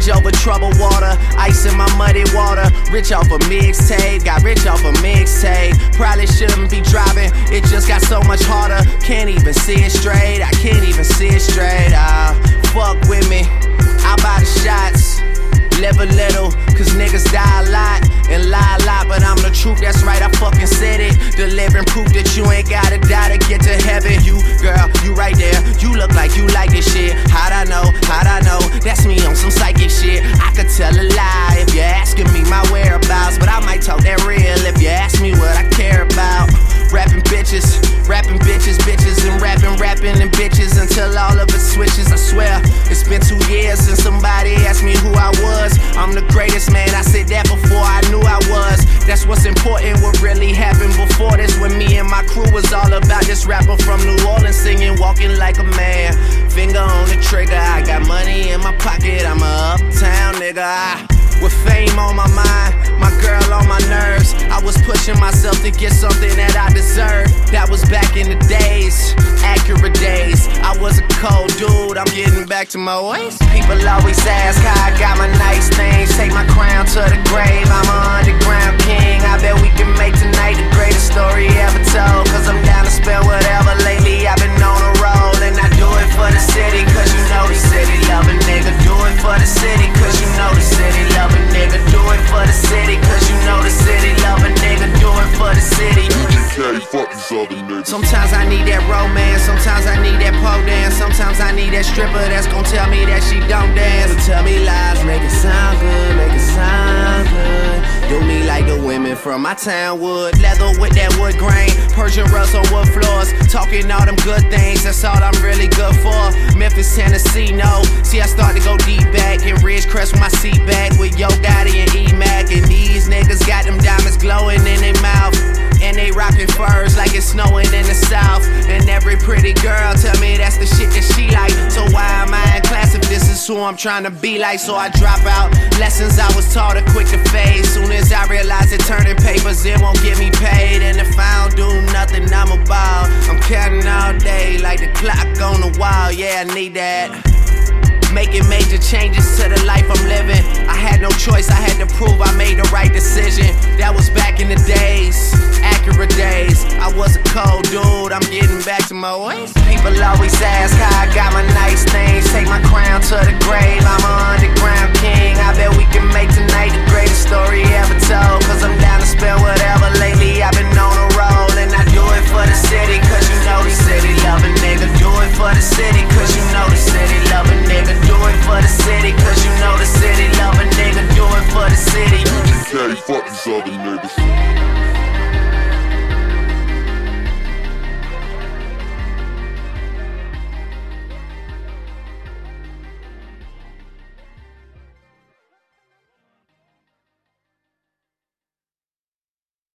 Bridge over troubled water, ice in my muddy water. Rich off a mixtape, got rich off a mixtape. Probably shouldn't be driving, it just got so much harder. Can't even see it straight, I can't even see it straight. Fuck with me, I'll buy the shots. Live a little, cause niggas die a lot and lie a lot, but I'm the truth, that's right, I fucking said it. Delivering proof that you ain't gotta die to get to heaven. You, girl, you right there, you look like you like this shit. How'd I know, that's me on some psychic shit. I could tell a lie if you're asking me my whereabouts, but I might talk that real if you ask me what I care about. Rapping bitches, and rapping and bitches until all of it switches. I swear, it's been 2 years since somebody asked me who I was. I'm the greatest, man, I said that before I knew I was. That's what's important, what really happened before this. When me and my crew was all about this rapper from New Orleans singing, walking like a man. Finger on the trigger, I got money in my pocket, I'm a uptown nigga. With fame on my mind, my girl on my nerves, I was pushing myself to get something that I deserve. That was back in the days, accurate days. I was a cold dude, I'm getting back to my ways. People always ask how I got my nice things. Take my crown to the grave, I'm an underground king. I bet we can make tonight the greatest story ever told. Cause I'm down to spell whatever. Lately I've been on a roll, and I do it for the city. Cause you know the city love a nigga. Do it for the city, cause you know the city love a nigga. Do it for the city, cause you know the city love a nigga. Do it for the city. Sometimes I need that romance, sometimes I need that pole dance. Sometimes I need that stripper that's gon' tell me that she don't dance. But tell me lies, make it sound good, make it sound good. Do me like the women from my town would. Leather with that wood grain, Persian rugs on wood floors. Talking all them good things, that's all I'm really good for. Memphis, Tennessee, no. See, I start to go deep back in Ridgecrest with my seat back with Yo Gotti and E-Mac. And these niggas got them diamonds glowing in their mouth, and they rockin' furs like it's snowing in the south. And every pretty girl tell me that's the shit that she like. So why am I in class if this is who I'm trying to be like? So I drop out lessons I was taught are quick to fade. Soon as I realize that turning papers, it won't get me paid. And if I don't do nothing, I'm a ball. I'm counting all day like the clock on the wall. Yeah, I need that. Making major changes to the life I'm living. I had no choice, I had to prove I made the right decision. That was back in the days, accurate days. I was a cold dude, I'm getting back to my ways. People always ask how I got my nice things. Take my crown to the grave, I'm an underground king. I bet we can make tonight the greatest story ever told. Cause I'm down to spell whatever. Lately I've been on a roll, and I do it for the city. Cause you know the city love a nigga. Do it for the city, cause you know the city love a nigga. Do it for the city, cause you know the city love a nigga. Do it for the city. Fuck these other niggas.